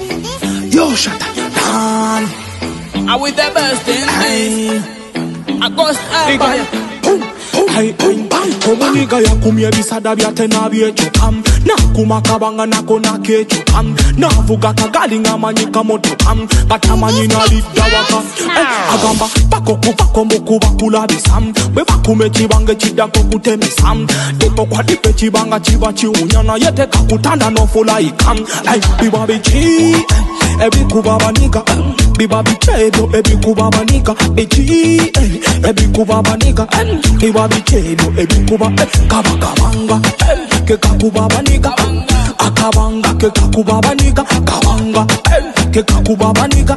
Yo, shut up, you down. I with the best in me. I go stand. Hey, Komu nigga ya kumye bisada bya tena byechokam na kumakabanga nako nakechokam na vuga kagali ngamanyika motokam katamanyi na lidawaka agamba pako kupako mukuba kulabisam bwe bakume chibange chidako kutemisam tipo kwa dipe chibanga chiba chiunyana yete kakutanda no fulaikam hey biba bichi ebi kubaba nigga biba bichedo ebi kubaba nigga bichi ebi kubaba nigga biba bichedo ebi kubaba kabanga ke kakubaba nigga akabanga ke kakubaba nigga kabanga ke kakubaba nigga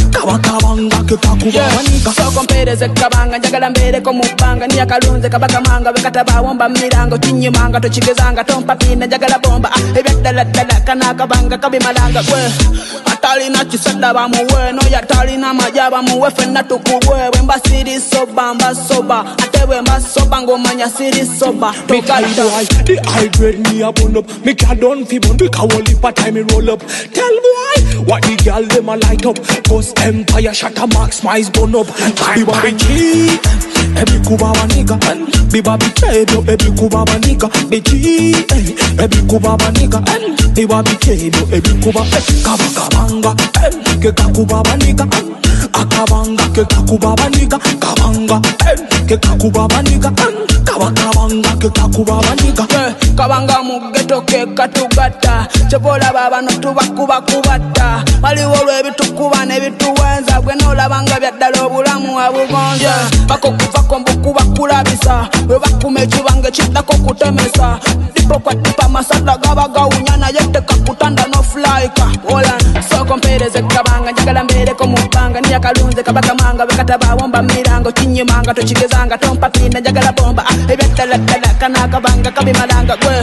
kabanga ke kakubaba nigga so compare ze kabanga njagala mbere ko mupanga ni akalunze kabaka manga bekataba womba mirango chinyimanga to chigezanga tompa pina njagala bomba ebyadala dala kana kabanga kabimalanga kwe atali na chisada bamuwe no yatali na majaba muwe fena tukubwe wemba siri soba mbasoba atewe mbasoba ngomanya siri soba tokaida the hydrate me up on up me can don't feel on because only part time me roll up tell boy what the girl them a light up cause empire shatter max mice burn up biba bichi ebi kubaba nigga biba bichedo ebi kubaba nigga bichi ebi kubaba nigga biba bichedo ebi kubaba kabanga ke kakubaba nigga akabanga ke kakubaba nigga kabanga ke kakubaba nigga kabanga ke kakubaba nigga kabanga mugeto ke katugata chebola baba no tubakuba kubata maliwo lwebitukuba ne bituwenza gwe no labanga byaddala obulamu abugonza bako kuvako mbukuba kulabisa we bakume chibange chidako kutemesa dipo kwa tipa masada gabaga unyana yete kakutanda no flyka hola so compare ze kabanga njagala mbere ko mupanga ni akalunze kabaka manga bekataba womba mirango chinyimanga to chigezanga tompa pina njagala bomba ebyadala dala kana kabanga kabimalanga gwe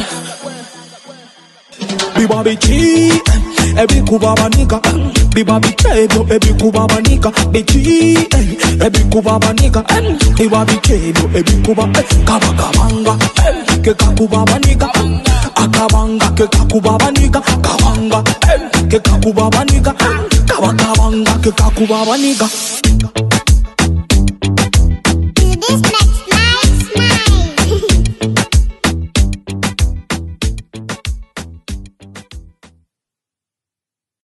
biba bichi ebi kubaba nigga biba bichedo ebi kubaba nigga bichi ebi kubaba nigga biba bichedo ebi kubaba kabanga ke kakubaba nigga akabanga ke kakubaba nigga kabanga ke kakubaba nigga kabanga ke kakubaba nigga